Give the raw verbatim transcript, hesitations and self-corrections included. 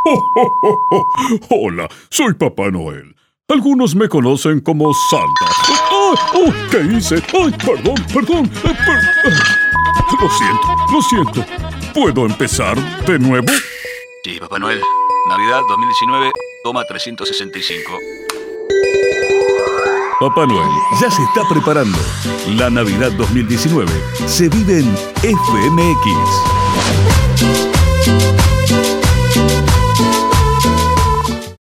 Hola, soy Papá Noel. Algunos me conocen como Santa. ¡Oh! oh ¿Qué hice? ¡Ay, perdón, perdón! eh, per- Lo siento, lo siento. ¿Puedo empezar de nuevo? Sí, Papá Noel. Navidad dos mil diecinueve, toma trescientos sesenta y cinco. Papá Noel ya se está preparando. La Navidad dos mil diecinueve se vive en F M X.